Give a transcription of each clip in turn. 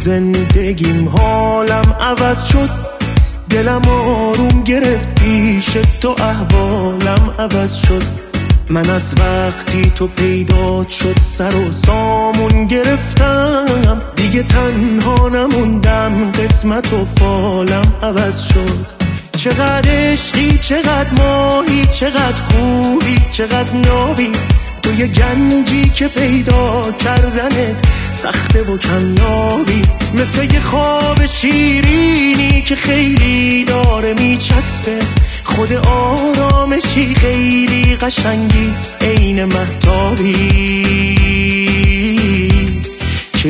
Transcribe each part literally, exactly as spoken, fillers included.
زندگیم حالم عوض شد، دلم آروم گرفت پیش تو، احوالم عوض شد. من از وقتی تو پیدا شد سر و سامون گرفتم، دیگه تنها نموندم، قسمت و فالم عوض شد. چقدر عشقی، چقدر ماهی، چقدر خوبی، چقدر نابی، تو یه گنجی که پیدا کردنت سخته و کمیابی. مثل یه خواب شیرینی که خیلی داره میچسبه، خود آرامشی خیلی قشنگی، عین مهتابی که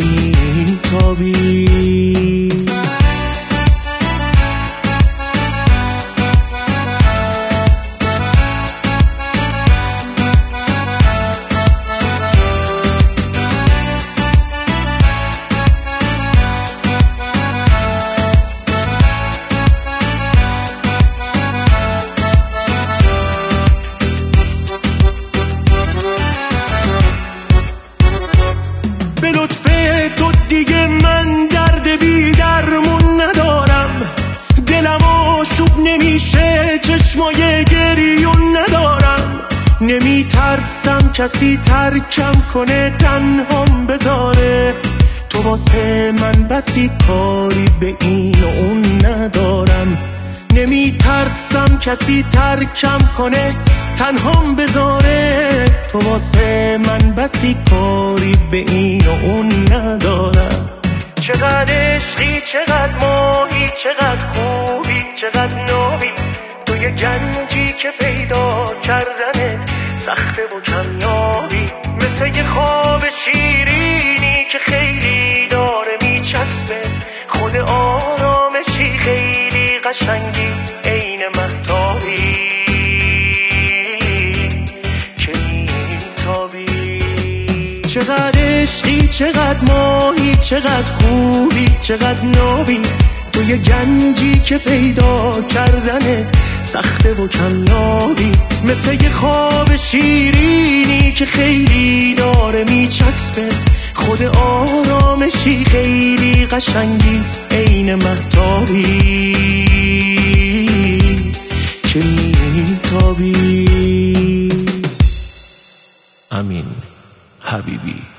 میتابی. به لطف تو دیگه من درد بی درمون ندارم، دلم آشوب نمیشه، چشمای گریون ندارم. نمی ترسم کسی ترکم کنه، تنهام بذاره، تو واسه من بسی کاری به این و اون ندارم. نمی ترسم کسی ترکم کنه، تنهام بذاره، تو واسه من بسی کاری به این و اون ندارم. چقدر عشقی، چقدر ماهی، چقدر خوبی، چقدر نابی، تو یه گنجی که پیدا کردنت سخته و کمیابی. مثل یه خواب شیرینی که خیلی داره میچسبه، خود آرامشی خیلی قشنگی، عین مهتابی که میتابی. چقدر عشقی، چقدر ماهی، چقدر خوبی، چقدر نابی، تو یه گنجی که پیدا کردنت سخته و کمیابی. مثل یه خواب شیرینی که خیلی داره میچسبه، خود آرامشی خیلی قشنگی، عین مهتابی که میتابی. امین حبیبی.